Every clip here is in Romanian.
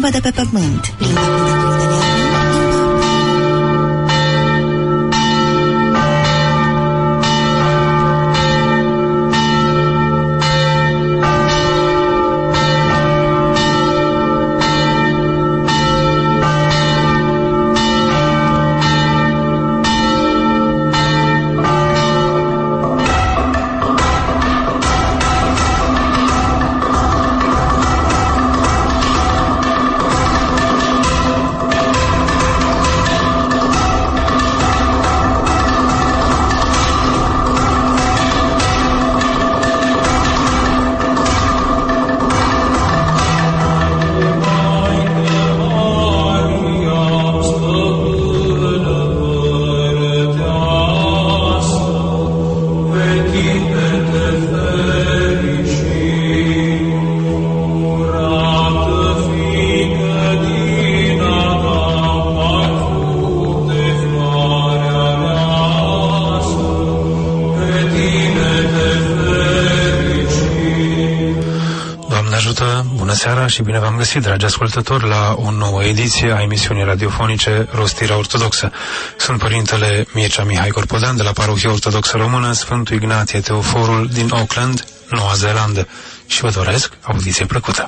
limba de pe pământ. Și bine v-am găsit, dragi ascultători, la o nouă ediție a emisiunii radiofonice Rostirea Ortodoxă. Sunt părintele Mircea Mihai Corpodan de la Parohia Ortodoxă Română Sfântul Ignatie Teoforul din Auckland, Noua Zeelandă, și vă doresc audiție plăcută.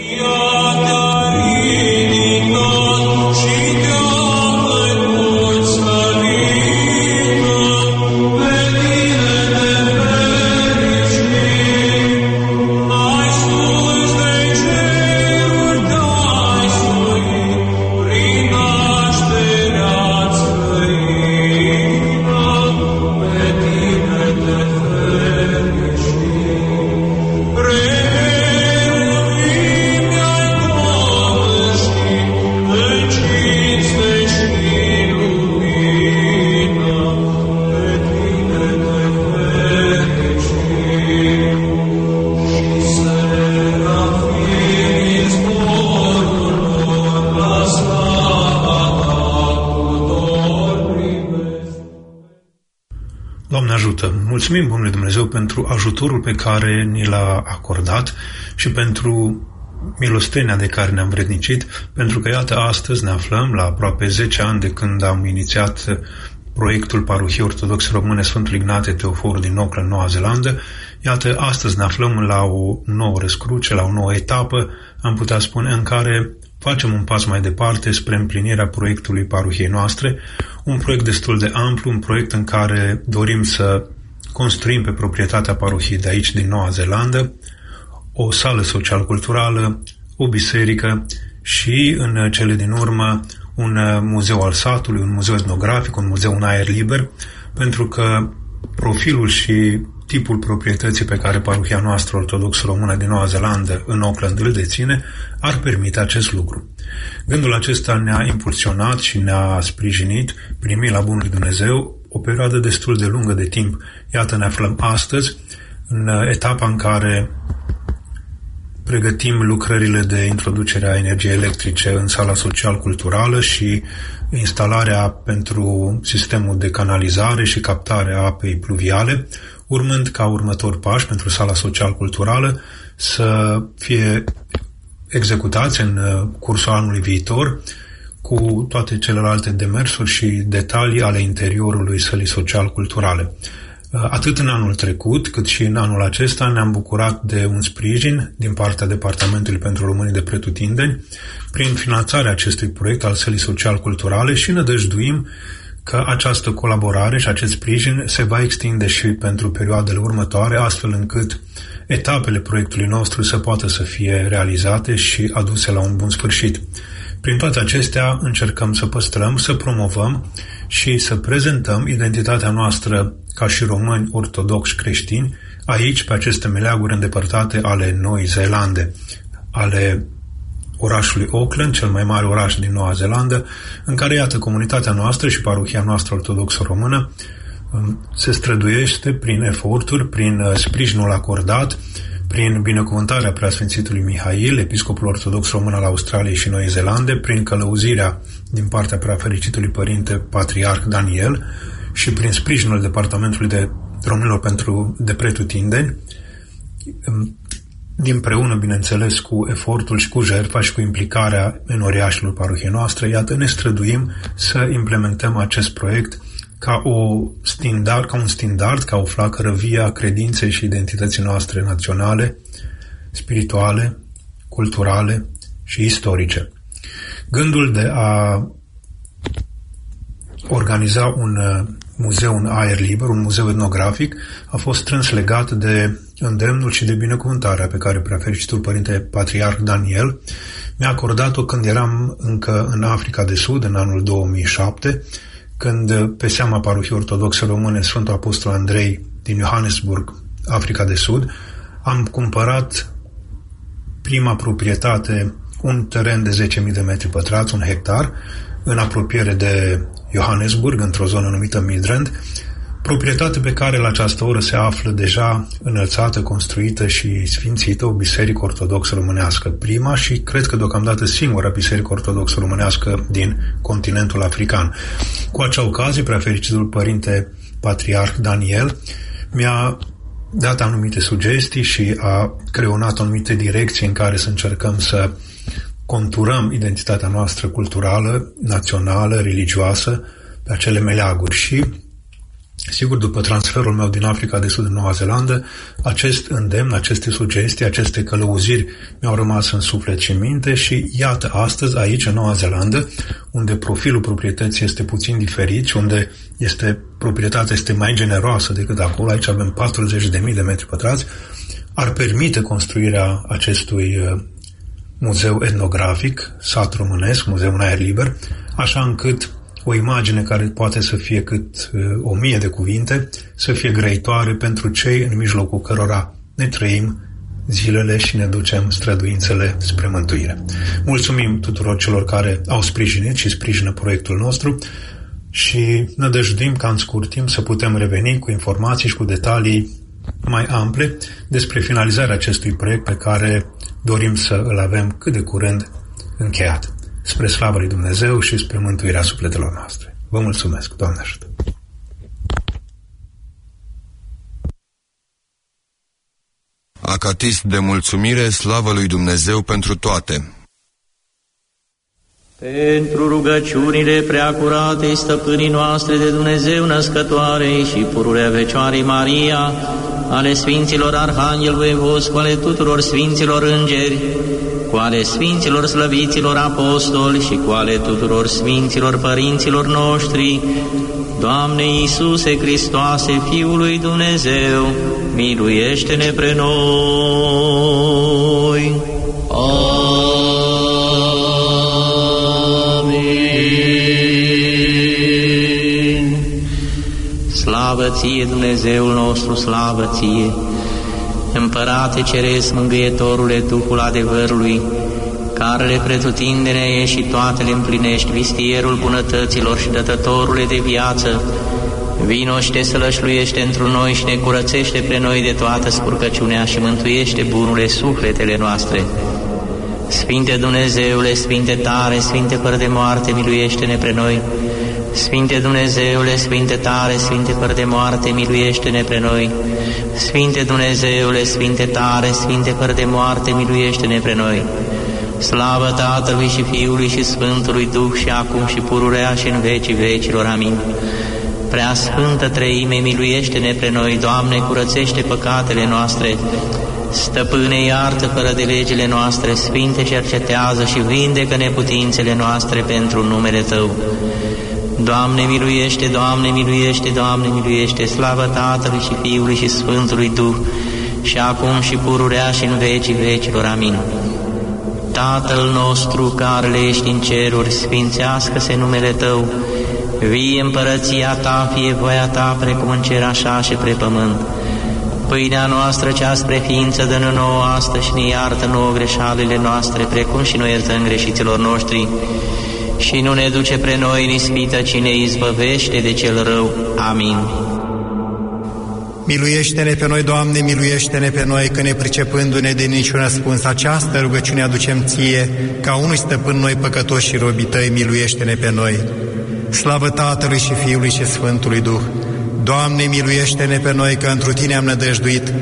Mulțumim Bunului Dumnezeu pentru ajutorul pe care ni l-a acordat și pentru milostenia de care ne-am vrednicit, pentru că, iată, astăzi ne aflăm la aproape 10 ani de când am inițiat proiectul Parohiei Ortodoxe Române Sfântul Ignatie Teoforul din Auckland, Noua Zeelandă. Iată, astăzi ne aflăm la o nouă răscruce, la o nouă etapă, am putea spune, în care facem un pas mai departe spre împlinirea proiectului parohiei noastre, un proiect destul de amplu, un proiect în care dorim să construim pe proprietatea parohiei de aici, din Noua Zeelandă, o sală social-culturală, o biserică și, în cele din urmă, un muzeu al satului, un muzeu etnografic, un muzeu în aer liber, pentru că profilul și tipul proprietății pe care parohia noastră ortodoxă română din Noua Zeelandă în Auckland îl deține, ar permite acest lucru. Gândul acesta ne-a impulsionat și ne-a sprijinit, prin mila Bunului Dumnezeu, o perioadă destul de lungă de timp. Iată, ne aflăm astăzi în etapa în care pregătim lucrările de introducere a energiei electrice în sala social-culturală și instalarea pentru sistemul de canalizare și captare a apei pluviale, urmând ca următor pași pentru sala social-culturală să fie executați în cursul anului viitor cu toate celelalte demersuri și detalii ale interiorului sălii social-culturale. Atât în anul trecut, cât și în anul acesta ne-am bucurat de un sprijin din partea Departamentului pentru Românii de Pretutindeni prin finanțarea acestui proiect al sălii social-culturale și nădăjduim că această colaborare și acest sprijin se va extinde și pentru perioadele următoare, astfel încât etapele proiectului nostru să poată să fie realizate și aduse la un bun sfârșit. Prin toate acestea încercăm să păstrăm, să promovăm și să prezentăm identitatea noastră ca și români ortodoxi creștini aici, pe aceste meleaguri îndepărtate ale Noii Zeelande, ale orașului Auckland, cel mai mare oraș din Noua Zeelandă, în care, iată, comunitatea noastră și parohia noastră ortodoxă română se străduiește prin eforturi, prin sprijinul acordat, prin binecuvântarea Preasfințitului Mihail, episcopul ortodox român al Australiei și Noii Zeelande, prin călăuzirea din partea Preafericitului Părinte Patriarh Daniel și prin sprijinul Departamentului de Românilor de Pretutindeni. Împreună, bineînțeles, cu efortul și cu jertfa și cu implicarea enoriașilor parohiei noastre, iată, ne străduim să implementăm acest proiect ca un standard, ca o flacără vie a credinței și identității noastre naționale, spirituale, culturale și istorice. Gândul de a organiza un muzeu în aer liber, un muzeu etnografic, a fost strâns legat de îndemnul și de binecuvântarea pe care Preafericitul Părinte Patriarh Daniel mi-a acordat-o când eram încă în Africa de Sud, în anul 2007, când, pe seama Parohiei Ortodoxe Române Sfântul Apostol Andrei din Johannesburg, Africa de Sud, am cumpărat prima proprietate, un teren de 10.000 de metri pătrați, un hectar, în apropiere de Johannesburg, într-o zonă numită Midrand, proprietate pe care la această oră se află deja înălțată, construită și sfințită o biserică ortodoxă românească, prima și cred că deocamdată singura biserică ortodoxă românească din continentul african. Cu acea ocazie, Preafericitul Părinte Patriarh Daniel mi-a dat anumite sugestii și a creionat anumite direcții în care să încercăm să conturăm identitatea noastră culturală, națională, religioasă, pe acele meleaguri. Și, sigur, după transferul meu din Africa de Sud în Noua Zeelandă, acest îndemn, aceste sugestii, aceste călăuziri mi-au rămas în suflet și în minte și iată astăzi, aici, în Noua Zeelandă, unde profilul proprietății este puțin diferit și unde proprietatea este mai generoasă decât acolo, aici avem 40.000 de metri pătrați, ar permite construirea acestui muzeu etnografic, sat românesc, muzeu în aer liber, așa încât o imagine care poate să fie cât 1000 de cuvinte, să fie grăitoare pentru cei în mijlocul cărora ne trăim zilele și ne ducem străduințele spre mântuire. Mulțumim tuturor celor care au sprijinit și sprijină proiectul nostru și nădăjduim ca în scurt timp să putem reveni cu informații și cu detalii mai ample despre finalizarea acestui proiect pe care dorim să îl avem cât de curând încheiat. Spre slava lui Dumnezeu și spre mântuirea sufletelor noastre. Vă mulțumesc, Doamne ajută! Acatist de mulțumire, slavă lui Dumnezeu pentru toate! Pentru rugăciunile preacuratei stăpânii noastre de Dumnezeu născătoarei și pururea Fecioarei Maria, ale Sfinților Arhanghel Voivozi, cu ale tuturor Sfinților Îngeri, cu ale Sfinților Slăviților Apostoli și cu ale tuturor Sfinților Părinților noștri, Doamne Iisuse Hristoase, Fiul lui Dumnezeu, miluiește-ne pre noi! Amin. Slavă ție, Dumnezeul nostru, slavă ție! Împărate Ceresc, Mângâietorule, Duhul adevărului, care le pretutindene ești și toate le împlinești, vistierul bunătăților și dătătorule de viață, vino și te sălășluiește întru noi și ne curățește pre noi de toată spurcăciunea și mântuiește bunurile sufletele noastre. Sfinte Dumnezeule, Sfinte tare, Sfinte fără de moarte, miluiește-ne pre noi. Sfinte Dumnezeule, Sfinte tare, Sfinte fără de moarte, miluiește-ne pre noi. Sfinte Dumnezeule, Sfinte tare, Sfinte fără de moarte, miluiește-ne pre noi. Slavă Tatălui și Fiului și Sfântului Duh și acum și pururea și în vecii vecilor. Amin. Prea Sfântă Treime, miluiește-ne pre noi, Doamne, curățește păcatele noastre. Stăpâne, iartă fără de legile noastre, Sfinte, cercetează și vindecă neputințele noastre pentru numele Tău. Doamne, miluiește, Doamne, miluiește, Doamne, miluiește, slavă Tatălui și Fiului și Sfântului Duh, și acum și pururea și în vecii vecilor. Amin. Tatăl nostru care le ești în ceruri, sfințească-se numele Tău, vie împărăția Ta, fie voia Ta, precum în cer așa și pe pământ. Pâinea noastră cea spre ființă dă-ne nouă astăzi și ne iartă nouă greșalile noastre, precum și noi iertăm greșiților noștri. Și nu ne duce pre noi în ispită, ci ne izbăvește de cel rău. Amin. Miluiește-ne pe noi, Doamne, miluiește-ne pe noi, că nepricepându-ne de niciun răspuns această rugăciune aducem Ție, ca unui stăpân noi păcătoși și robii Tăi, miluiește-ne pe noi. Slavă Tatălui și Fiului și Sfântului Duh! Doamne, miluiește-ne pe noi, că întru Tine am nădăjduit,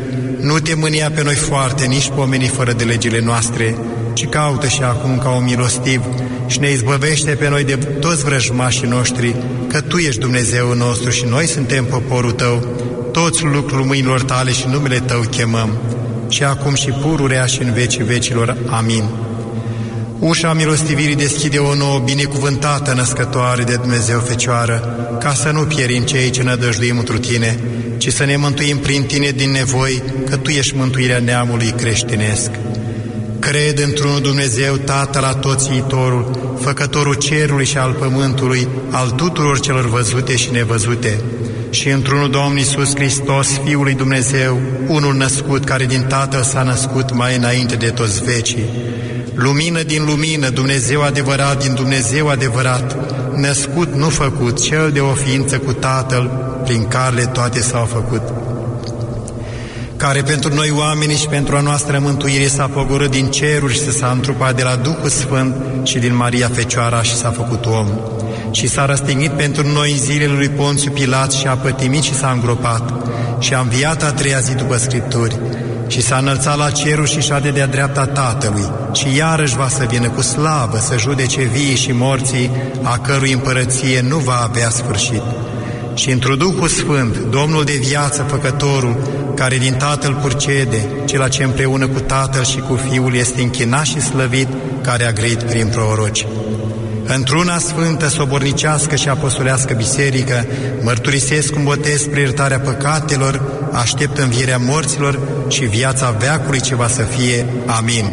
Nu te mânia pe noi foarte, nici pomeni fără de legile noastre, ci caută și acum ca un milostiv și ne izbăvește pe noi de toți vrăjmașii noștri, că Tu ești Dumnezeul nostru și noi suntem poporul Tău, toți lucrul mâinilor Tale și numele Tău chemăm, și acum și pururea și în vecii vecilor. Amin. Ușa milostivirii deschide o nouă binecuvântată născătoare de Dumnezeu Fecioară, ca să nu pierim cei ce nădăjduim întru Tine, ci să ne mântuim prin Tine din nevoi, că Tu ești mântuirea neamului creștinesc. Cred într-unul Dumnezeu, Tatăl Atotțiitorul, Făcătorul cerului și al pământului, al tuturor celor văzute și nevăzute, și într-unul Domnul Iisus Hristos, Fiul lui Dumnezeu, unul născut, care din Tatăl s-a născut mai înainte de toți vecii. Lumină din lumină, Dumnezeu adevărat din Dumnezeu adevărat, născut, nu făcut, Cel de o ființă cu Tatăl, prin care toate s-au făcut, care pentru noi oamenii și pentru a noastră mântuire s-a pogorât din ceruri și s-a întrupat de la Duhul Sfânt și din Maria Fecioara și s-a făcut om. Și s-a răstignit pentru noi în zilele lui Ponțiu Pilat și a pătimit și s-a îngropat și a înviat a treia zi după Scripturi și s-a înălțat la cerul și șade de-a dreapta Tatălui și iarăși va să vină cu slavă să judece vii și morții, a cărui împărăție nu va avea sfârșit. Și într-un Duhul Sfânt, Domnul de viață, Făcătorul, care din Tatăl purcede, cel ce împreună cu Tatăl și cu Fiul este închinat și slăvit, care a grăit prin proroci. Într-una sfântă, sobornicească și apostolească biserică, mărturisesc un botez spre iertarea păcatelor, aștept învierea morților și viața veacului ce va să fie. Amin.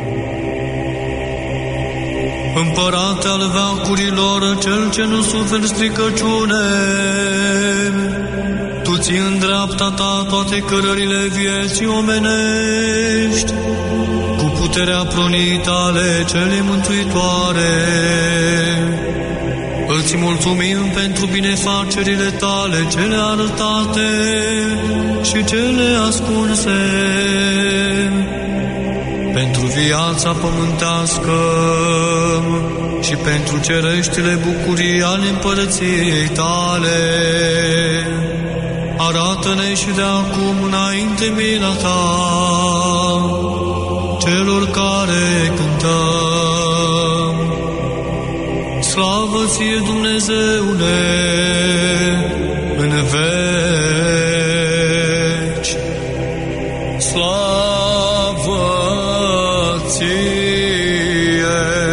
Împărate al veacurilor, Cel ce nu suferi stricăciune, Tu ții în dreapta Ta toate cărările vieții omenești, cu puterea pronii Tale cele mântuitoare. Îți mulțumim pentru binefacerile Tale cele arătate și cele ascunse, pentru viața pământească și pentru cereștile bucurii ale împărăției Tale. Arată-ne și de acum înainte mila Ta, celor care cântăm. Slavă Ție, Dumnezeule, în veci. Slavă Ție,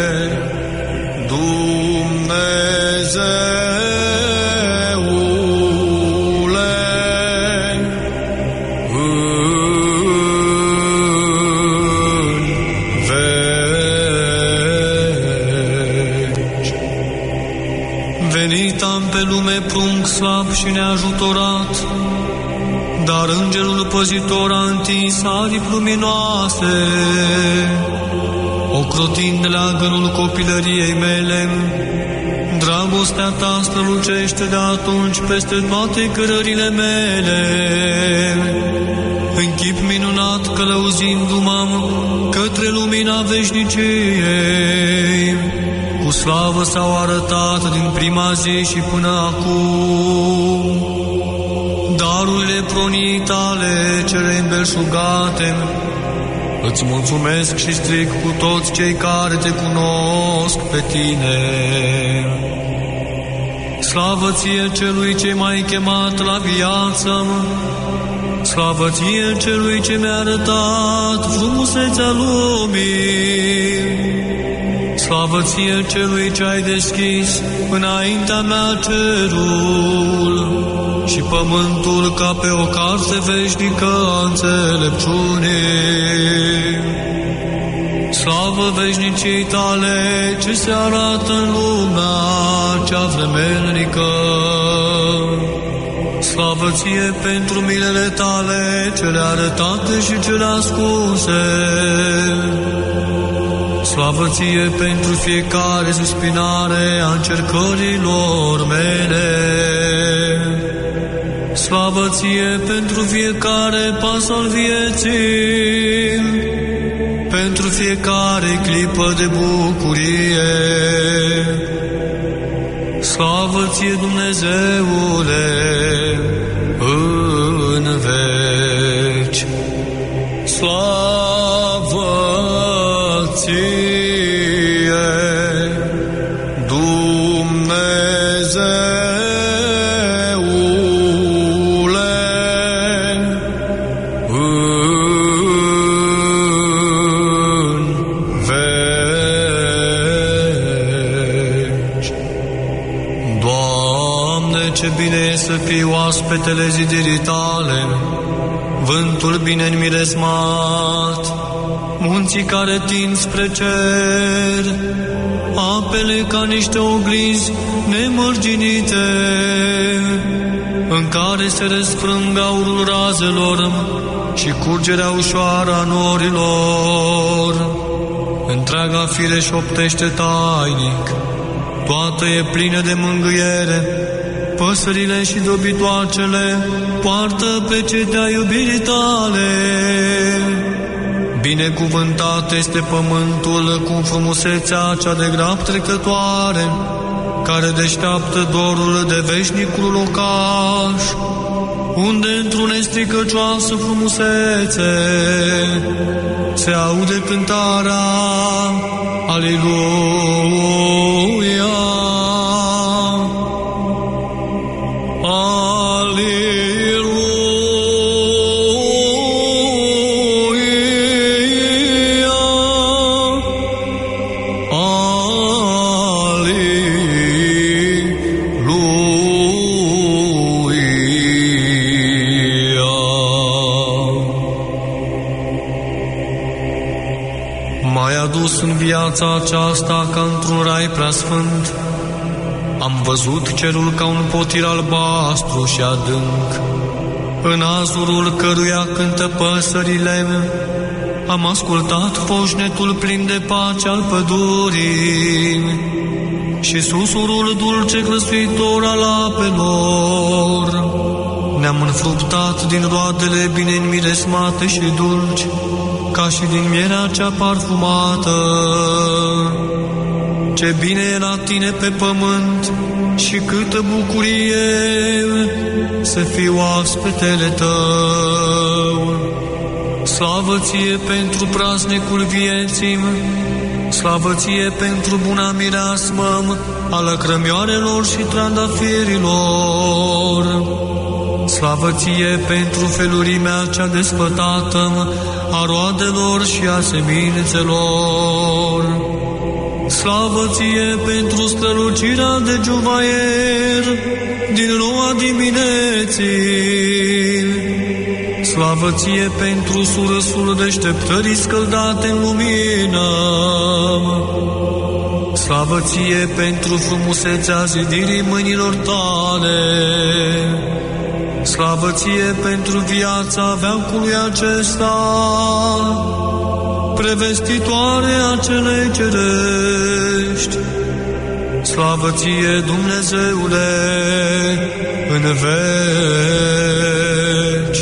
Dumnezeule, în veci. Venit am pe lume prunc slab și neajutorat, dar îngerul păzitor a întins aripi luminoase, ocrotind leagănul copilăriei mele. Dragostea Ta strălucește de atunci peste toate cărările mele. În chip minunat călăuzindu-mă către lumina veșniciei, cu slavă s-au arătat din prima zi și până acum darurile pronii Tale cele îmbelșugate. Îți mulțumesc și strig cu toți cei care Te cunosc pe Tine. Slavă Ție Celui ce m-ai chemat la viață, slavă Ție Celui ce mi-a arătat frumusețea lumii, slavă Ție Celui ce ai deschis înaintea mea cerul și pământul ca pe o carte veșnică a înțelepciunii. Slavă veșnicii Tale ce se arată în lumea cea vremelnică. Slavă Ție pentru milele Tale cele arătate și cele ascunse. Slavă Ție pentru fiecare suspinare a încercărilor mele. Slavă Ție pentru fiecare pas al vieții, pentru fiecare clipă de bucurie. Slavă Ție, Dumnezeule, în veci. Slavă ție, Dumnezeule, în veci. Doamne, ce bine e să fii oaspetele zidirii Tale, vântul bine înmiresmat, munții care tind spre cer, apele ca niște oglinzi nemărginite, în care se răsfrâng aurul razelor și curgerea ușoară a norilor. Întreaga fire șoptește tainic, toată e plină de mângâiere, păsările și dobitoacele poartă pe cetea iubirii Tale. Binecuvântat este pământul cu frumusețea cea de grab trecătoare, care deșteaptă dorul de veșnicul locaș, unde într-o nestricăcioasă frumusețe se aude cântarea Aleluia. În viața aceasta ca într-un rai preasfânt, am văzut cerul ca un potir albastru și adânc, în azurul căruia cântă păsările. Am ascultat foșnetul plin de pace al pădurii și susurul dulce clăsuitor al apelor. Ne-am înfruptat din roadele bine înmiresmate și dulci, ca și din mierea cea parfumată. Ce bine e la tine pe pământ și câtă bucurie să fii oaspetele tău. Slavă ție pentru praznicul vieții, slavă ție pentru buna mireasmă a lăcrămioarelor și trandafirilor. Slavă ție pentru felurimea cea despătată a roadelor și a semințelor. Slavă ție pentru strălucirea de juvaier din noua dimineții. Slavă ție pentru surâsul deșteptării scăldate în lumină. Slavă ție pentru frumusețea zidirii mâinilor tale. Slavă ție pentru viața veacului acesta, prevestitoare a celei cerești. Slavă ție, Dumnezeule, în veci.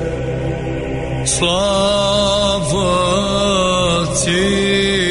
Slavă ție,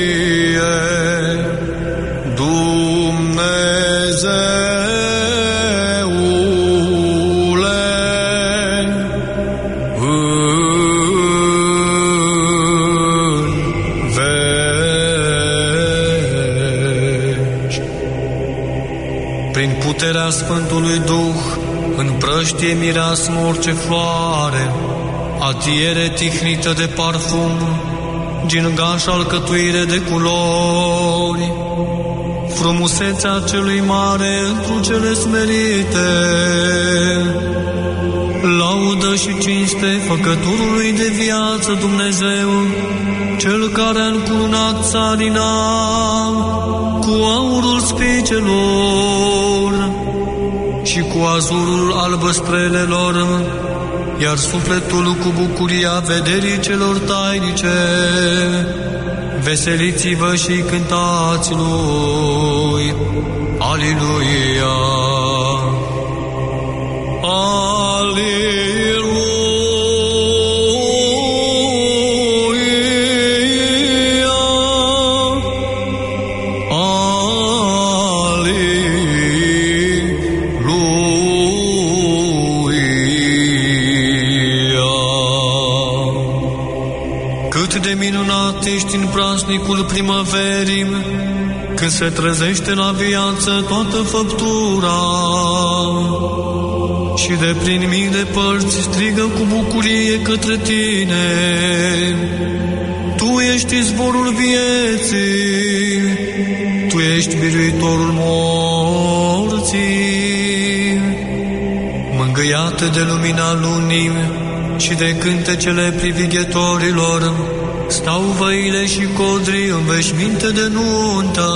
puterea Sfântului Duh împrăștie mireasmă orice floare, atiere tihnită de parfum, gingaș alcătuire de culori, frumusețea celui mare întru cele smerite, laudă și cinste făcătorului de viață Dumnezeu, cel care a încununat țarina cu aurul spicelor și cu azurul albăstrelelor, iar sufletul cu bucuria vederii celor tainice. Veseliți-vă și cântați lui. Aleluia! cât de minunat ești în praznicul primăverii, când se trezește la viață toată făptura și de prin mii de părți strigă cu bucurie către tine. Tu ești izvorul vieții, Tu ești biruitorul morții. Mângâiate de lumina lunii și de cântecele privighetorilor, stau văile și codrii în veșminte de nuntă.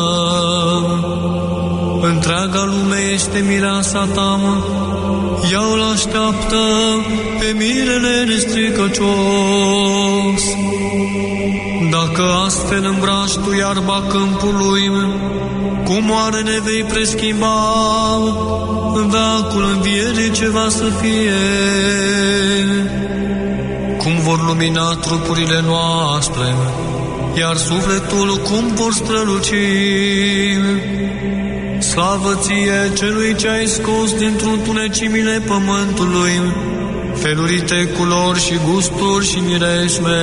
Întreaga lume este mireasa ta, ea îl așteaptă pe mirele nestricăcios. Dacă astfel îmbraci tu iarba câmpului, cum oare ne vei preschimba în veacul învierii ce va să fie? Cum vor lumina trupurile noastre, iar sufletul cum vor străluci? Slavă ție, celui ce ai scos dintr-un tunecimile pământului felurite culori și gusturi și miresme.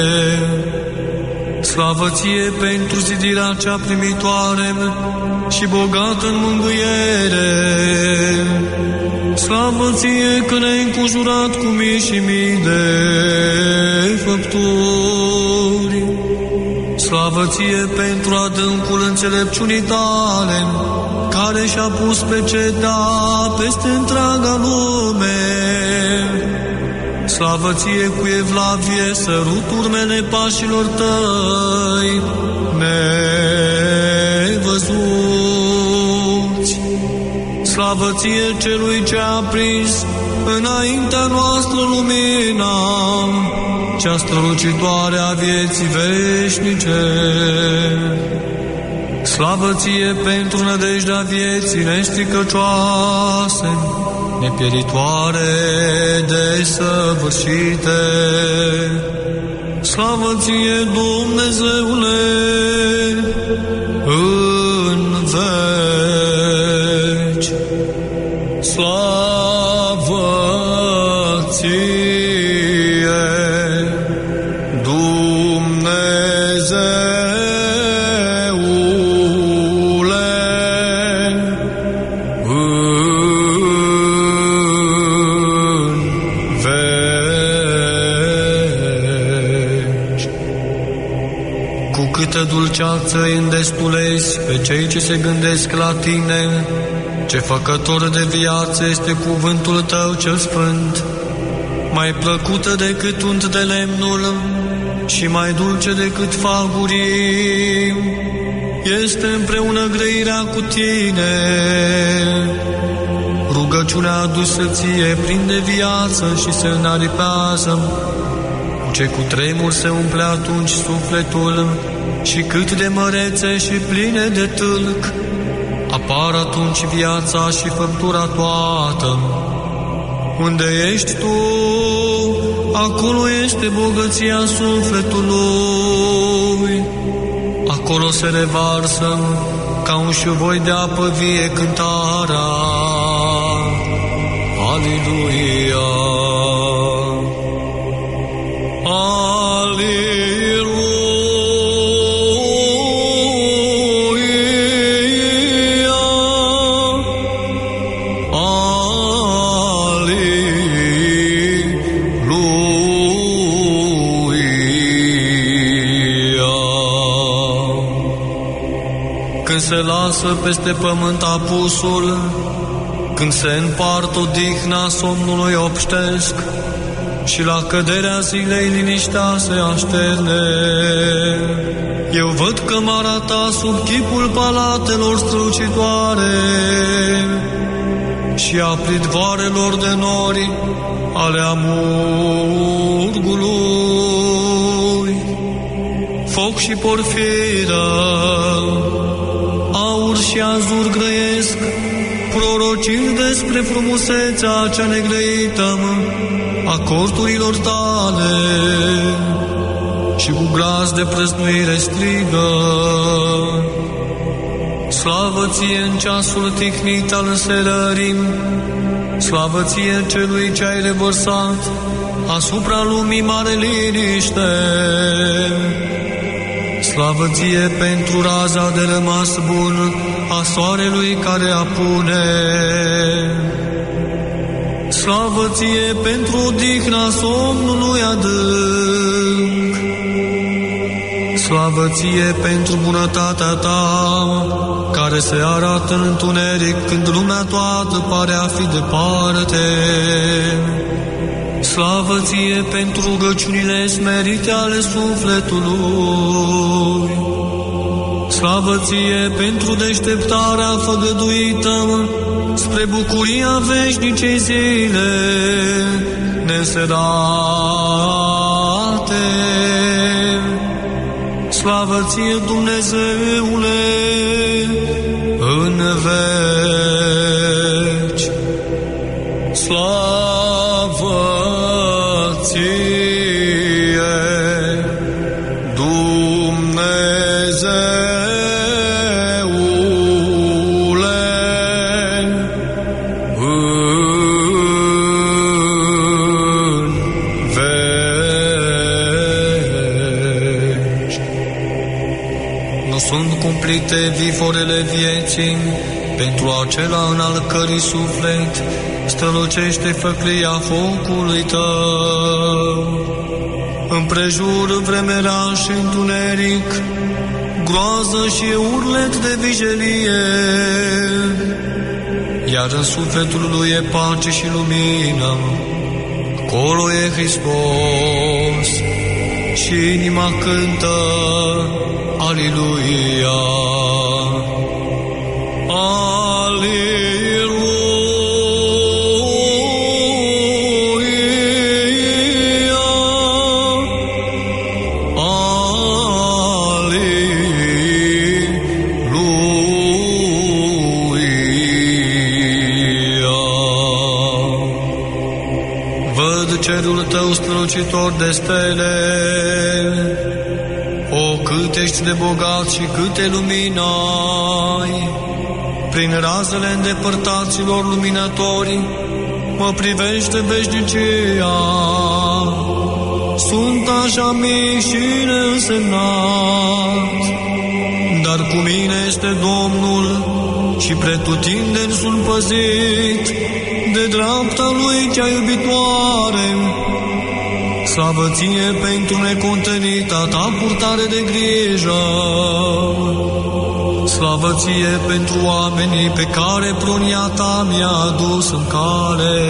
Slavă ție pentru zidirea cea primitoare și bogată în mângâiere. Slavă ție că ne-ai înconjurat cu mii și mii de făpturi. Slavă ție pentru adâncul înțelepciunii tale, care și-a pus pecetea peste întreaga lume. Slavă ție cu evlavie, sărut urmele pașilor tăi nevăzuți. Slavă ție celui ce a prins înaintea noastră lumina, cea strălucitoare a vieții veșnice. Slavă ție pentru nădejdea vieții nestricăcioase, nepieritoare, desăvârșite. Slavă ție, Dumnezeule, în veci. Slavă ție, dulceață îi îndestulezi pe cei ce se gândesc la tine. Ce făcător de viață este cuvântul tău cel sfânt, mai plăcută decât unt de lemnul și mai dulce decât fagurii. Este împreună grăirea cu tine. Rugăciunea adusă ție prinde viață și se înaripează. Ce cu tremur se umple atunci sufletul și cât de mărețe și pline de tâlc, apar atunci viața și făptura toată. Unde ești tu, acolo este bogăția sufletului. Acolo se revarsă ca un șuvoi de apă vie cântarea. Aleluia! Se lasă peste pământ apusul, când se împart odihna somnului obștesc și la căderea zilei liniștea se așterne. Eu văd cămara ta sub chipul palatelor strălucitoare și a pridvoarelor de nori ale amurgului. Foc și porfiră, aur și azur grăiesc, prorocind despre frumusețea cea negrăită a corturilor tale și cu glas de prăznuire strigă. Slavă ție în ceasul tihnit al înserării, slavă ție celui ce ai revărsat asupra lumii mare liniște. Slavă ție pentru raza de rămas bun a soarelui care apune. Slavă ție pentru odihna somnului adânc. Slavă ție pentru bunătatea ta, care se arată în întuneric când lumea toată pare a fi departe. Slavă ție pentru rugăciunile smerite ale sufletului. Slavă ție pentru deșteptarea făgăduită spre bucuria veșnicei zile neînserate. Slavă ție, Dumnezeule, în veci. Slavă ție, viforele vieții, pentru acela în al cărui suflet strălucește făclia focului tău. Împrejur vremelea și întuneric, groază și urlet de vijelie, iar în sufletul lui e pace și lumină. Acolo e Hristos și inima cântă Aliluia. Strălucitor de stele, o, cât ești de bogat și câte lumini ai, prin razele îndepărtaților luminători, mă privește veșnicia. Sunt așa mic și neînsemnat, dar cu mine este Domnul și pretutindeni sunt păzit de dreapta lui cea iubitoare. Slavă ție pentru necontenita ta purtare de grijă. Slavă ție pentru oamenii pe care prunia ta mi-a adus în cale.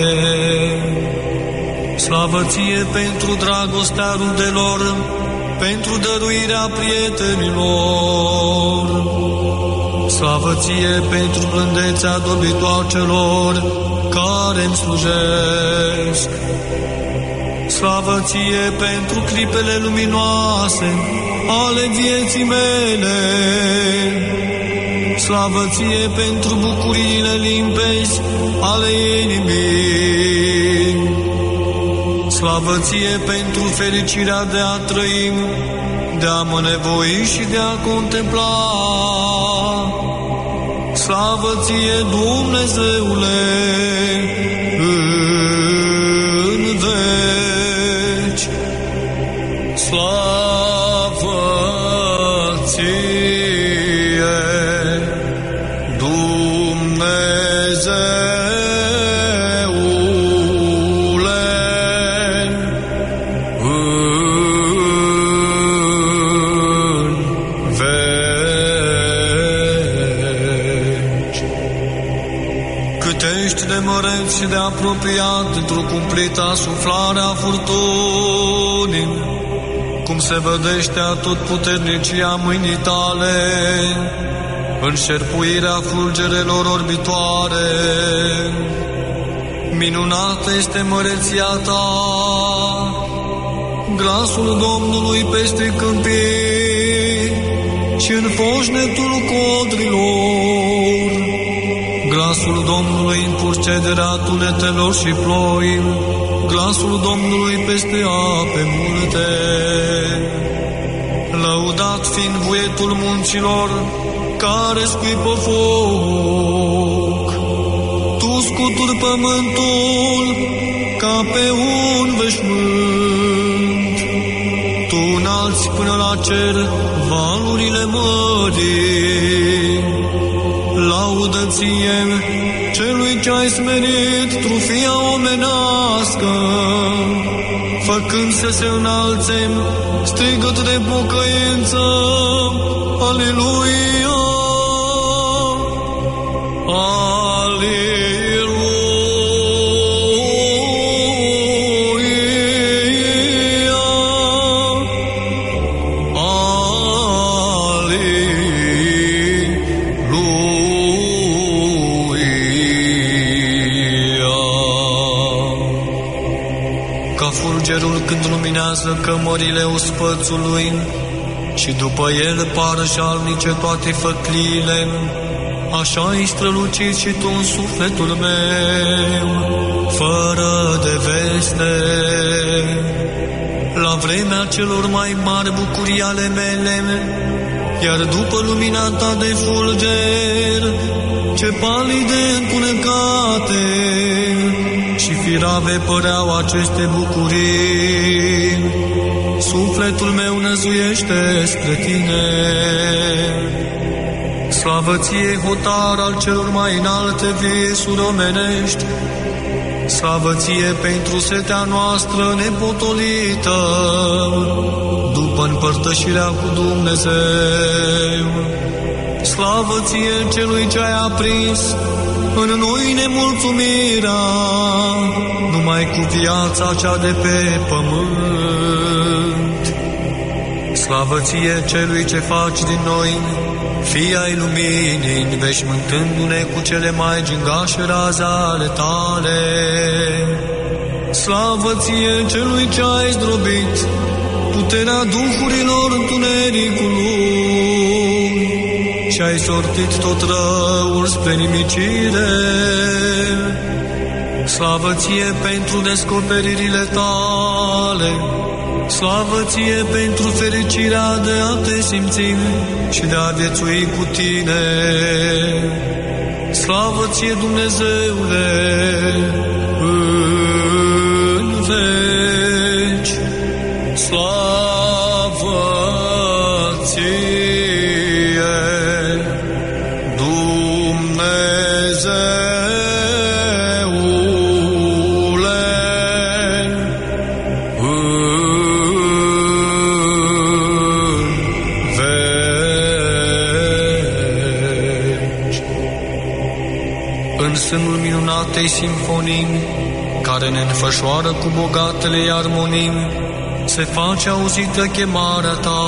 Slavă ție pentru dragostea rudelor, pentru dăruirea prietenilor. Slavă ție pentru blândețea dobitoacelor care îmi slujesc. Slavă ție pentru clipele luminoase ale vieții mele. Slavă ție pentru bucuriile limpezi ale inimii. Slavă ție pentru fericirea de a trăi, de a mă nevoi și de a contempla. Slavă ție, Dumnezeule, în veci. Slavă ție, Dumnezeule, în veci. Cât ești de măreț și de apropiat într-o cumplită suflare a furtunii, cum se vădește atotputernicia mâinii tale, în șerpuirea fulgerelor orbitoare. Minunată este măreția ta, glasul Domnului peste câmpii și în foșnetul codrilor, glasul Domnului în purcederea tunetelor și ploi, glasul Domnului peste ape multe. Lăudat fiind vuietul munților care scuipă foc, tu scuturi pământul ca pe un veșmânt. Tu înalți până la cer valurile mării. Laudă ție celui ce ai smerit trufia omenească, făcând să se înalțe strigăt de pocăință. Aleluia! Când luminează cămările ospățului și după el pară jalnice toate făcliile, așa ai strălucit și tu în sufletul meu, fără de veste. La vremea celor mai mari bucurii ale mele, iar după lumina ta de fulger, ce palide întunecate și firave păreau aceste bucurii, sufletul meu năzuiește spre tine. Slavă ție, hotar al celor mai înalte visuri omenești, slavă ție pentru setea noastră nepotolită, după împărtășirea cu Dumnezeu. Slavă ție celui ce ai aprins în noi nemulțumirea, numai cu viața cea de pe pământ. Slavă ție celui ce faci din noi fii ai luminii, înveșmântându-ne cu cele mai gingașe raze ale tale. Slavă ție celui ce ai zdrobit puterea duhurilor întunericului și ai sortit tot răul spre nimicire. Slavă ție pentru descoperirile tale, slavă ție pentru fericirea de a te simți și de a viețui cu tine. Slavă ție, Dumnezeule, în veci. Slavă ție, sânul minunatei simfonii, care ne înfășoară cu bogatele armonii, se face auzită chemarea ta.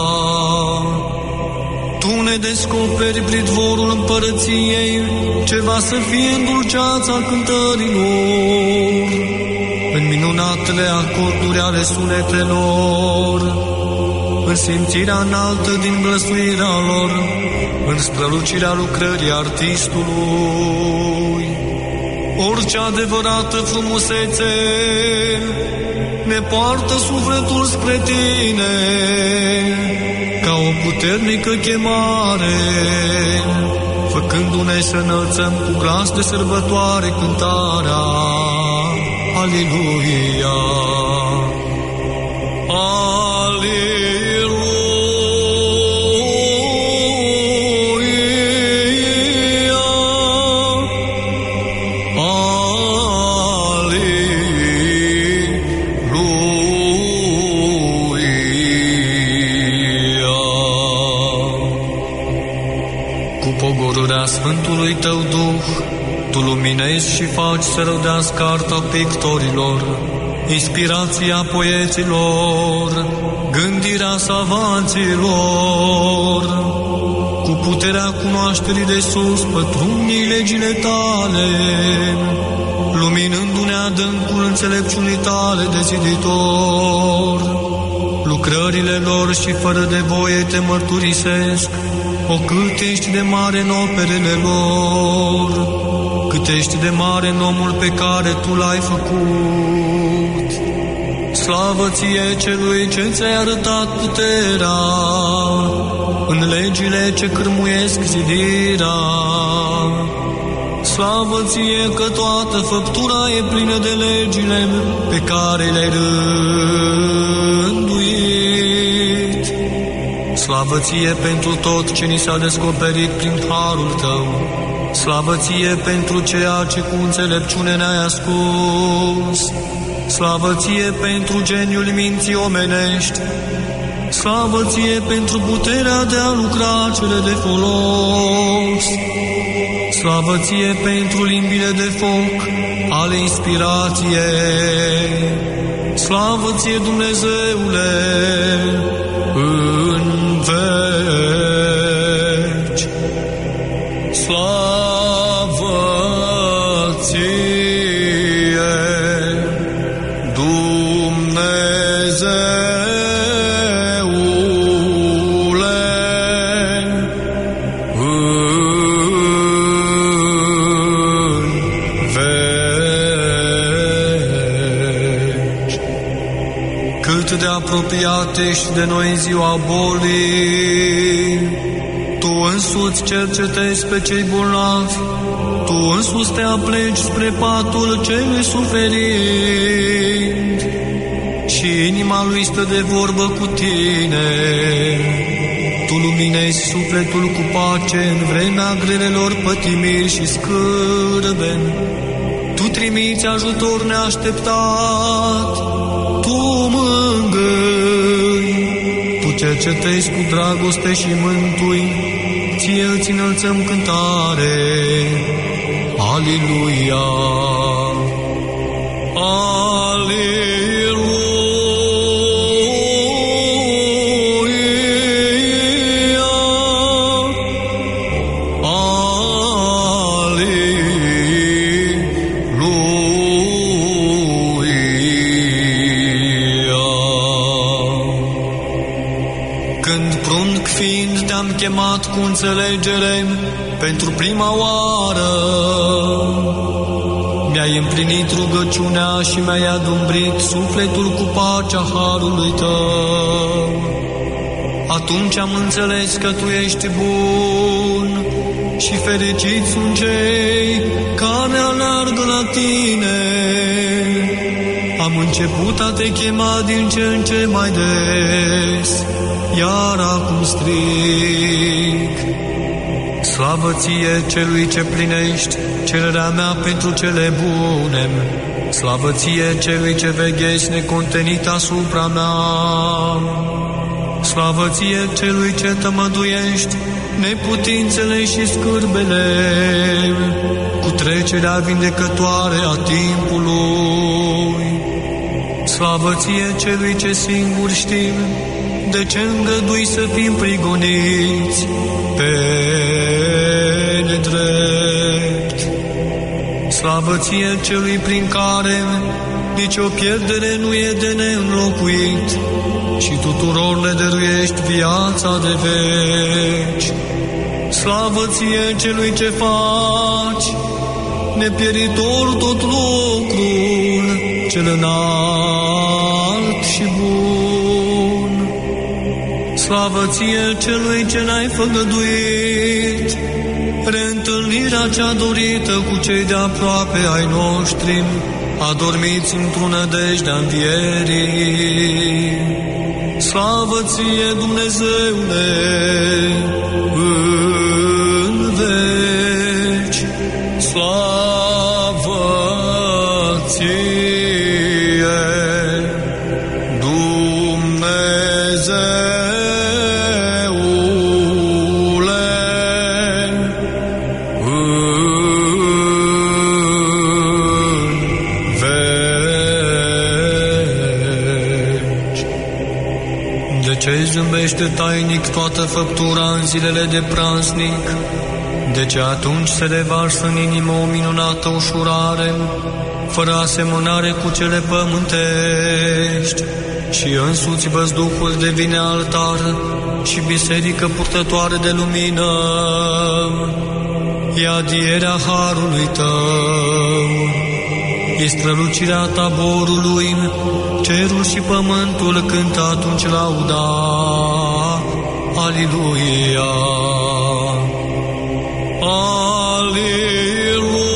Tu ne descoperi pridvorul împărăției, ce va să fie îndulceața cântărilor, în minunatele acorduri ale sunetelor, în simțirea înaltă din glăsuirea lor, în strălucirea lucrării artistului. Orice adevărată frumusețe ne poartă sufletul spre tine, ca o puternică chemare, făcându-ne să înălțăm cu glas de sărbătoare cântarea Aleluia! Sfântului tău Duh, tu luminezi și faci să rădească arta pictorilor, inspirația poeților, gândirea savanților. Cu puterea cunoașterii de sus pătrunii legile tale, luminându-ne adâncul înțelepciunii tale de ziditor. Lucrările lor și fără de voie te mărturisesc, o cât ești de mare în operele lor, cât ești de mare în omul pe care tu l-ai făcut. Slavă ție celui ce ți-ai arătat puterea în legile ce cârmuiesc zidirea. Slavă ție că toată făptura e plină de legile pe care le-ai rânduit. Slavă ție pentru tot ce ni s-a descoperit prin harul tău. Slavă ție pentru ceea ce cu înțelepciune ne-ai ascuns. Slavă ție pentru geniul minții omenești. Slavă ție pentru puterea de a lucra cele de folos. Slavă ție pentru limbile de foc ale inspirației. Slavă ție, Dumnezeule, în veci. Slavă ție, apropiat ești de noi ziua bolii. Tu însuți cercetezi pe cei bolnavi, Tu însuți te apleci spre patul celui suferind și inima lui stă de vorbă cu tine. Tu luminezi sufletul cu pace în vremea grelelor pătimiri și scârbeni. Tu trimiți ajutor neașteptat, Tu mângâi, Tu cercetezi cu dragoste și mântui, Ție îți înălțăm cântare. Aleluia! Chemat cu înțelegere pentru prima oară, mi-ai împlinit rugăciunea și mi-ai adumbrit sufletul cu pacea harului Tău. Atunci am înțeles că Tu ești bun și fericiți sunt cei care alergă la Tine. Am început a Te chema din ce în ce mai des, iar acum strig. Slavă Ție, Celui ce plinești cererea mea pentru cele bune. Slavă Ție, Celui ce veghezi necontenit asupra mea. Slavă Ție, Celui ce tămăduiești neputințele și scârbele cu trecerea vindecătoare a timpului. Slavă Ție, Celui ce singur știm de ce îngădui să fim prigoniți pe nedrept. Slavă Ție, Celui prin care nici o pierdere nu e de neînlocuit și tuturor le dăruiești viața de veci. Slavă Ție, Celui ce faci nepieritor tot lucrul cel înalt și bun. Slavă Ție, Celui ce n-ai făgăduit reîntâlnirea cea dorită cu cei de aproape ai noștri, adormiți într-o nădejdea învierii. Slavă Ție, Dumnezeule, în veci. Slavă Ție, ce zâmbește tainic toată făptura în zilele de praznic, de ce atunci se revarsă în inimă o minunată ușurare, fără asemănare cu cele pământești, și însuți văzduhul devine altar și biserică purtătoare de lumină. E adierea harului Tău, e strălucirea taborului, cerul și pământul cântă atunci lauda. Aleluia! Aleluia!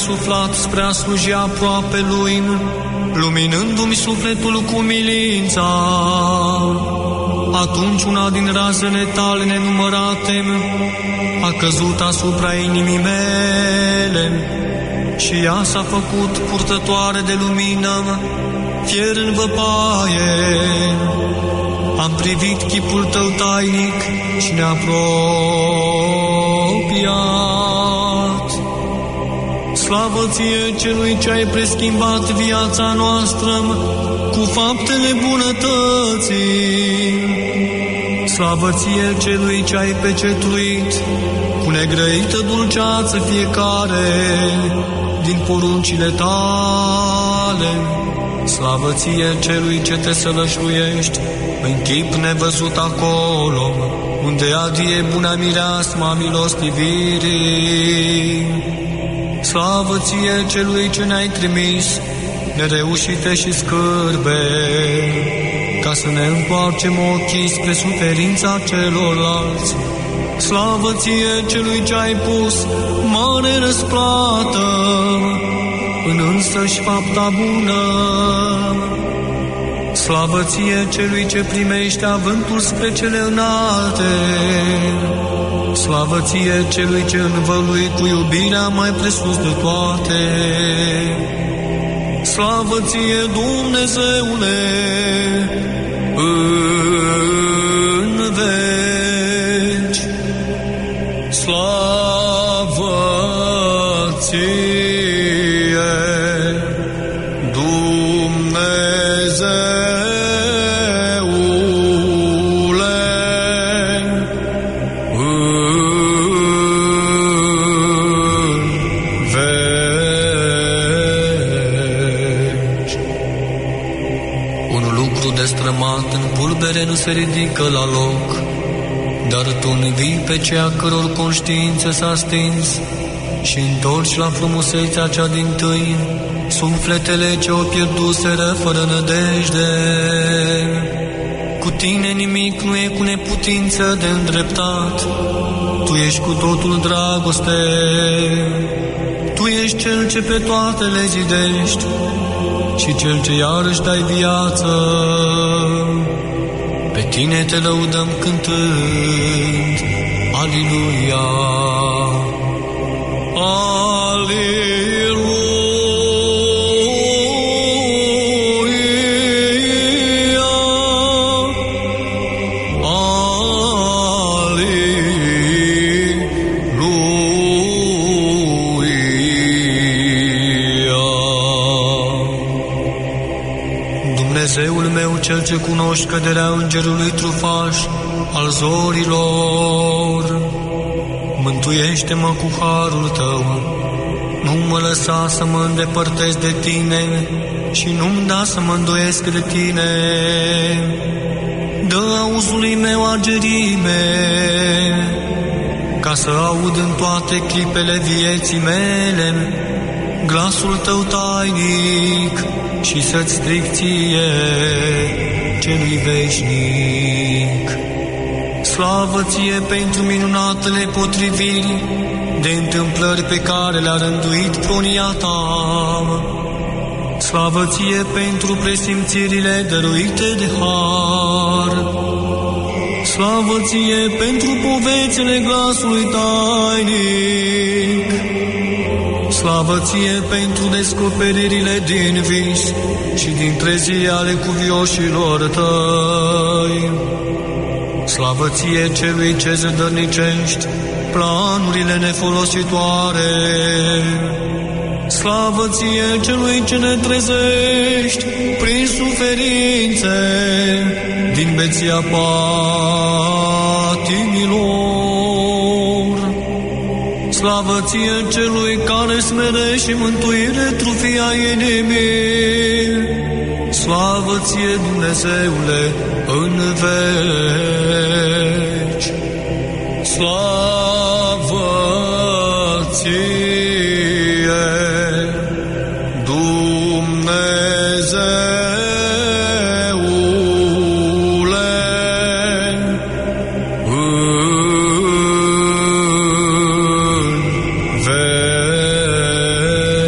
suflat spre a sluji aproape Lui, luminându-mi sufletul cu milința. Atunci una din razele tale nenumărate a căzut asupra inimii mele și ea s-a făcut purtătoare de lumină, fier în văpaie. Am privit chipul tău tainic și neapropiat. Slavă ție celui ce ai preschimbat viața noastră cu faptele bunătății. Slavă ție celui ce ai pecetuit cu negrăită dulceață fiecare din poruncile tale. Slavă ție celui ce te sălășluiești în chip nevăzut acolo, unde adie buna mireasma milostivirii. Slavă ție celui ce ne-ai trimis nereușite și scârbe, ca să ne întoarcem ochii spre suferința celorlalți. Slavă ție celui ce ai pus mare răsplată în însăși fapta bună. Slavă ție celui ce primește avântul spre cele înalte. Slavă ție celui ce învălui cu iubirea mai presus de toate. Slavă ție, Dumnezeule, în veci. Slavă ție, nu se ridică la loc, dar tu învii pe cei căror conștiință s-a stins și întorci la frumusețea cea dintâi sufletele ce o pierduseră fără nădejde. Cu tine nimic nu e cu neputință de îndreptat, tu ești cu totul dragoste, tu ești cel ce pe toate le zidești și cel ce iarăși dai viață. Pe tine te lăudăm cântând, Aliluia, Aliluia, Dumnezeul meu, cel ce cunoști căderea îngerului trufaș al zorilor, mântuiește-mă cu harul tău, nu mă lăsa să mă îndepărtez de tine și nu-mi da să mă îndoiesc de tine. Dă auzului meu argerime, ca să aud în toate clipele vieții mele glasul tău tainic și să-ți strig ție, celui veșnic. Slavă ție pentru minunatele potriviri de întâmplări pe care le-a rânduit pronia ta. Slavă ție pentru presimțirile dăruite de har. Slavă ție pentru povețile glasului tainic. Slavă ție pentru descoperirile din vis și din trezii ale cuvioșilor tăi. Slavă ție celui ce zădărnicești planurile nefolositoare. Slavă ție celui ce ne trezești prin suferințe din beția patimilor. Slavă ție celui care smere și mântuire trufia inimii. Slavă ție, Dumnezeule, în veci. Slavă ție, Dumnezeule, în veci.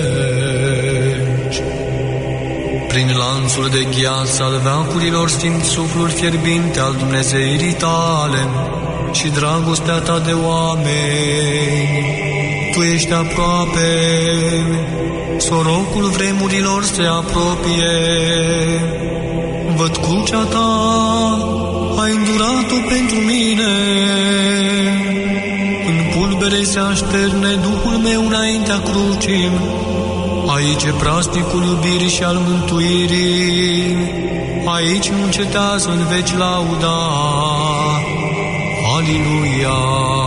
lanțul de gheață al veacurilor simți suflul fierbinte al Dumnezeirii tale și dragostea ta de oameni. Tu ești aproape, sorocul vremurilor se apropie. Văd crucea ta, ai îndurat-o pentru mine. În pulbere se așterne Duhul meu înaintea crucii. Aici e praznicul iubirii și al mântuirii. Aici nu încetează în veci lauda. Aleluia!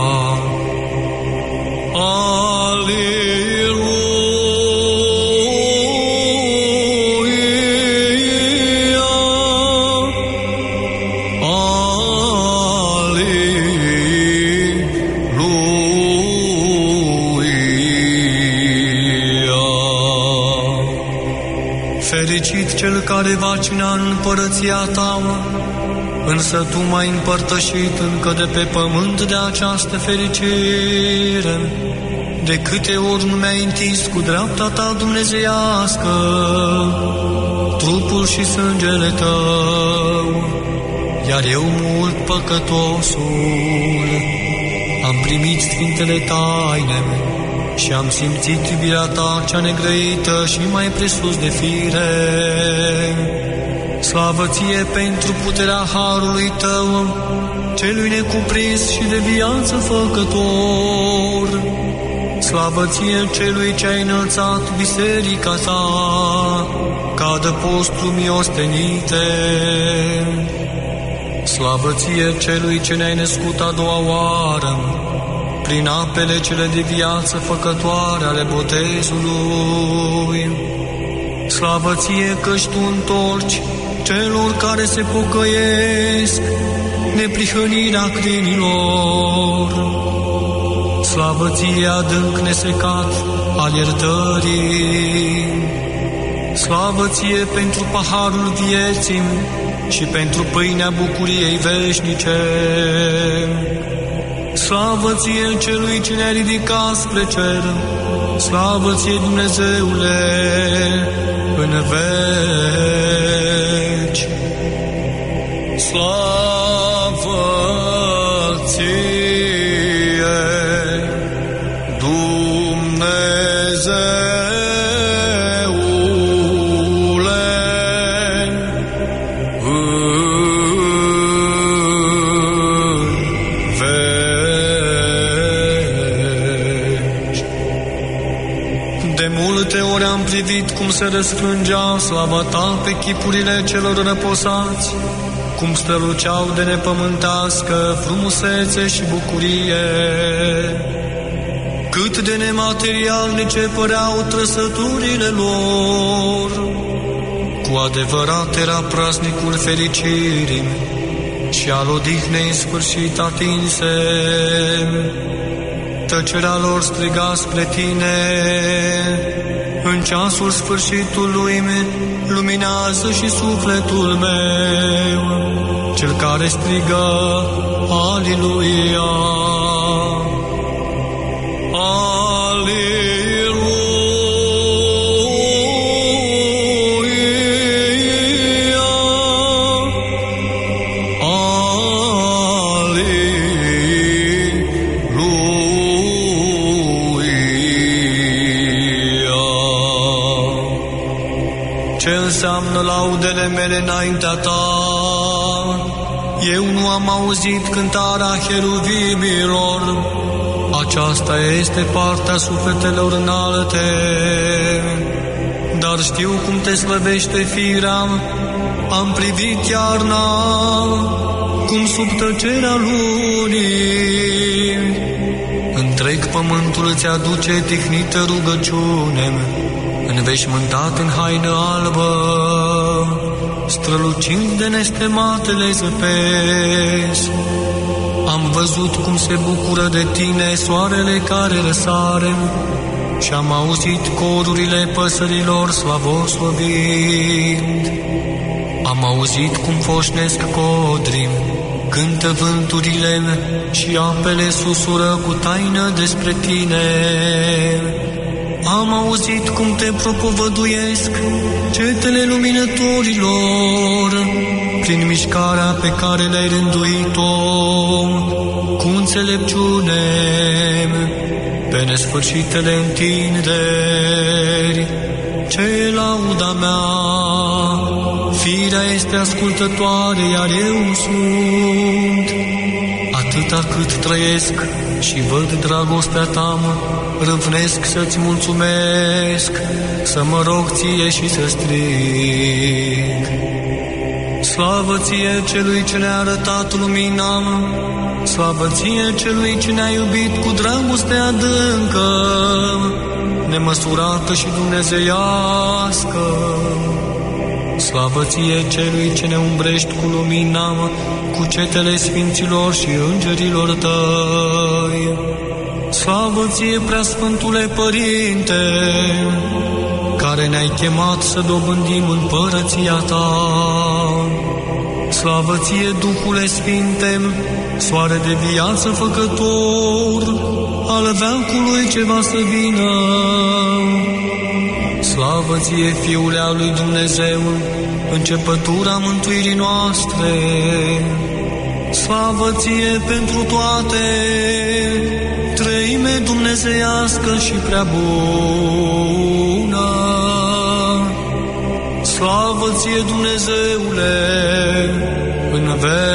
Fericit cel care va cina în împărăția ta, însă tu m-ai împărtășit încă de pe pământ de această fericire. De câte ori nu mi-ai întins cu dreapta ta dumnezeiască trupul și sângele tău, iar eu mult păcătosul am primit sfintele taine și am simțit iubirea ta cea negrăită și mai presus de fire. Slavă ție pentru puterea harului tău, celui necuprins și de viață făcător. Slavă ție celui ce ai înălțat biserica ta, ca adăpost lumii ostenite. Slavă ție celui ce ne-ai născut a doua oară, prin apele cele de viață făcătoare ale botezului. Slavă ție că-și tu întorci celor care se pocăiesc neprihănirea crinilor. Slavă ție adânc nesecat al iertării. Slavă ție pentru paharul vieții și pentru pâinea bucuriei veșnice. Slavă ție celui ce ne-a ridicat spre cer. Slavă ție, Dumnezeule, în veci. Slavă ție, cum se răsfrângea slava ta pe chipurile celor răposați, cum străluceau de nepământească frumusețe și bucurie. Cât de nematerialnice păreau trăsăturile lor, cu adevărat era praznicul fericirii și al odihnei sfârșit atinse. Tăcerea lor striga spre tine, în ceasul sfârșitului luminează și sufletul meu, cel care strigă, Aleluia! Înseamnă laudele mele înaintea ta. Eu nu am auzit cântarea heruvimilor. Aceasta este partea sufletelor înalte. Dar știu cum te slăvește firea. Am privit iarna, cum sub tăcerea lunii. Întreg pământul îți aduce tihnită rugăciune, înveșmântat în haină albă, strălucind de nestematele zăpezi. Am văzut cum se bucură de tine soarele care răsare și am auzit corurile păsărilor slavoslovind. Am auzit cum foșnesc codrii, cântă vânturile și apele susură cu taină despre tine. am auzit cum te propovăduiesc cetele luminătorilor, prin mișcarea pe care le-ai rânduit-o, cu înțelepciune, pe nesfârșitele întinderi. Ce e lauda mea? Firea este ascultătoare, iar eu sunt. Atâta cât trăiesc și văd dragostea ta, râvnesc să-ți mulțumesc, să mă rog ție și să strig. Slavă ție celui ce ne-a arătat lumina, slavă ție celui ce ne-a iubit cu dragoste adâncă, nemăsurată și dumnezeiască. Slavă ție celui ce ne umbrești cu lumina, cu cetele sfinților și îngerilor tăi. Slavă ție, preasfântule Părinte, care ne-ai chemat să dobândim împărăția ta. Slavă ție, Duhule Sfinte, soare de viață făcător, al veacului ce va să vină. Slavă ție, Fiule al lui Dumnezeu, începătura mântuirii noastre. Slavă ție pentru toate, Treime dumnezeiască și prea bună. Slavă ție, Dumnezeule, în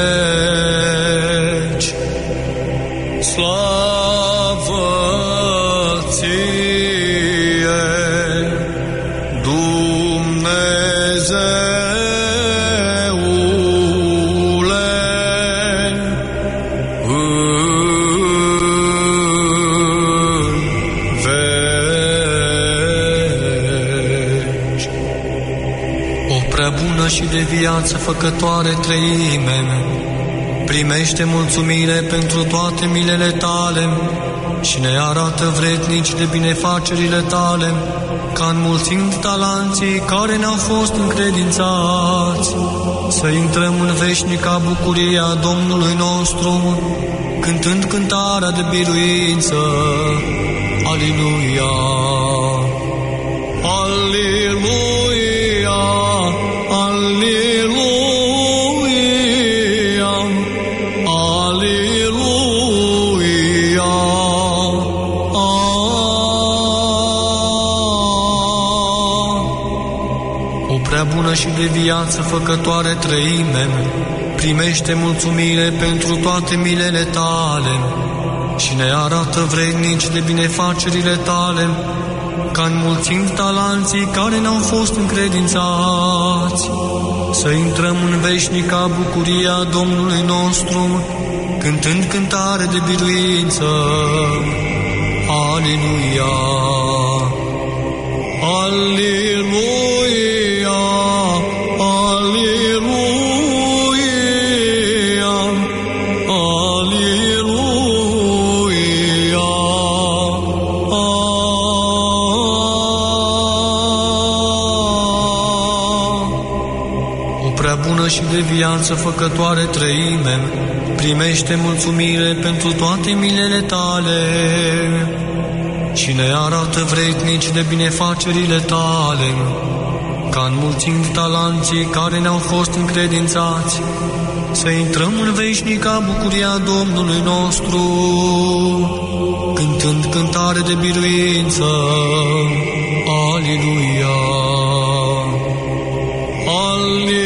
veci. Slavă ție, și de viață făcătoare Treime, primește mulțumire pentru toate milele tale și ne arată vrednici de binefacerile tale, ca înmulțind talanții care ne-au fost încredințați, să intrăm în veșnica bucurie a Domnului nostru, cântând cântarea de biruință. Aleluia! Aleluia! Bună și de viață făcătoare Treime, primește mulțumire pentru toate milele tale și ne arată vrednici de binefacerile tale, ca înmulțind talanții care ne-au fost încredințați, să intrăm în veșnica bucurie a Domnului nostru, cântând cântare de biruință. Aleluia! Aleluia! Și de viață făcătoare Treime, primește mulțumire pentru toate milele tale și ne arată vrednici de binefacerile tale, ca înmulțind talanții care ne-au fost încredințați, să intrăm în veșnica bucuria Domnului nostru, cântând cântare de biruință. Aleluia! Aleluia!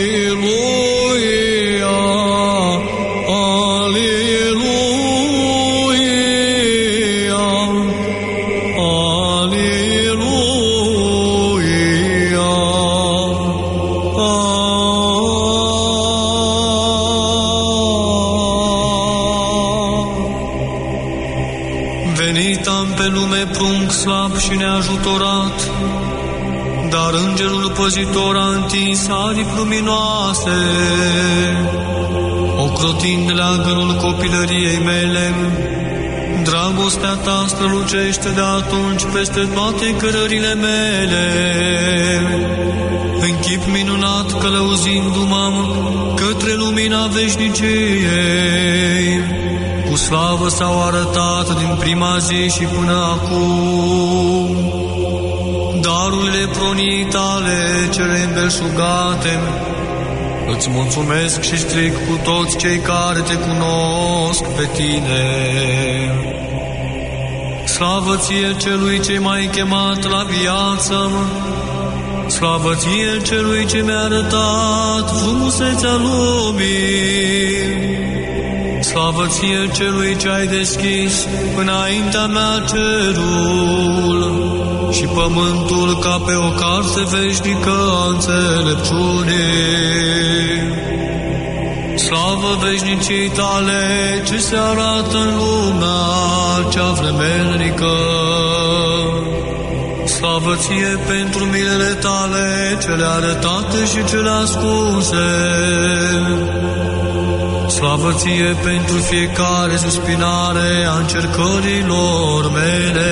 Slab și neajutorat, dar îngerul păzitor a întins aripi luminoase, ocrotind leagănul copilăriei mele. Dragostea ta strălucește de atunci peste toate cărările mele. În chip minunat călăuzindu-mă către lumina veșniciei, cu slavă s-au arătat din prima zi și până acum darurile pronii tale cele îmbelșugate, îți mulțumesc și strig cu toți cei care te cunosc pe tine. Slavă ție celui ce m-ai chemat la viață, slavă ție celui ce mi-a arătat frumusețea lumii, slavă ție celui ce ai deschis înaintea mea cerul și pământul ca pe o carte veșnică a înțelepciunii. Slavă veșnicii tale ce se arată în lumea cea vremelnică. Slavă ție pentru milele tale cele arătate și cele ascunse. Slavă ție pentru fiecare suspinare a încercărilor mele.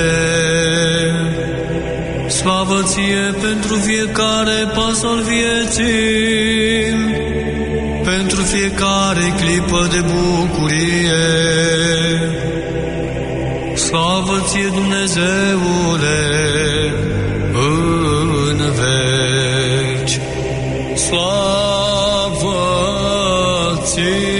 Slavă ție pentru fiecare pas al vieții, pentru fiecare clipă de bucurie. Slavă ție, Dumnezeule, în veci. Slavă ție,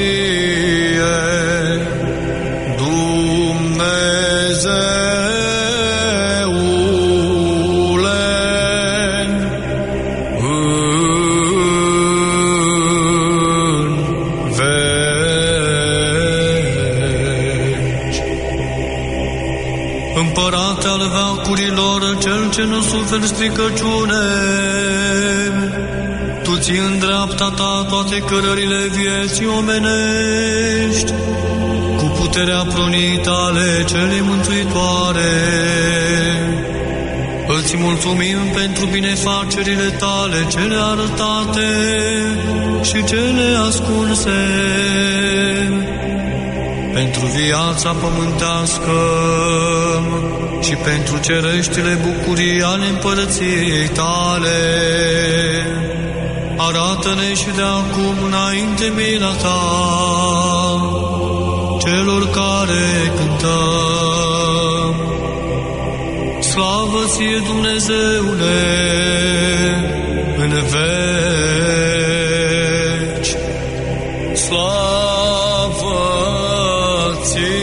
cel ce nu suferi stricăciune, tu ții în dreapta ta toate cărările vieții omenești, cu puterea pronii tale cele mântuitoare. Îți mulțumim pentru binefacerile tale cele arătate și cele ascunse, pentru viața pământească și pentru cereștile bucurii ale împărăției tale. Arată-ne și de acum înainte mila ta, celor care cântăm. Slavă ție, Dumnezeule, în veci. Slavă ție,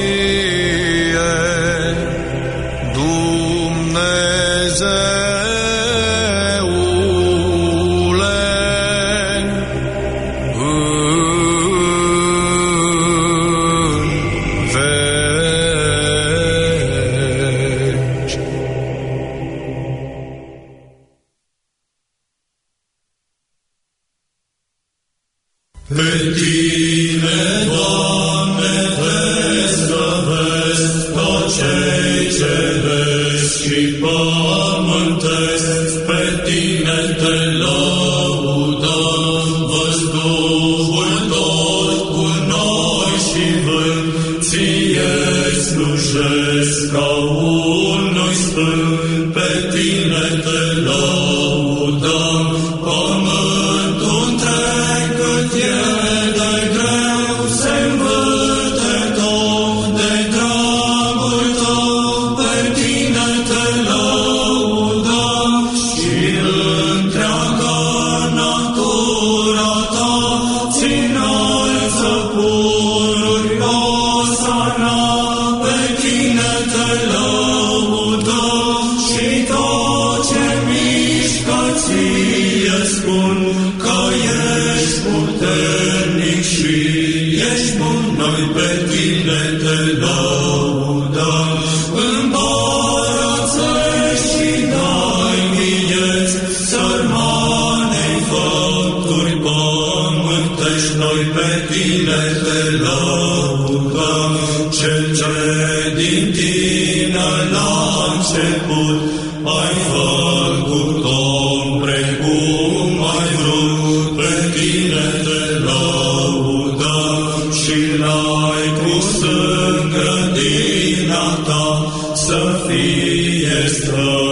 să fie străbătut.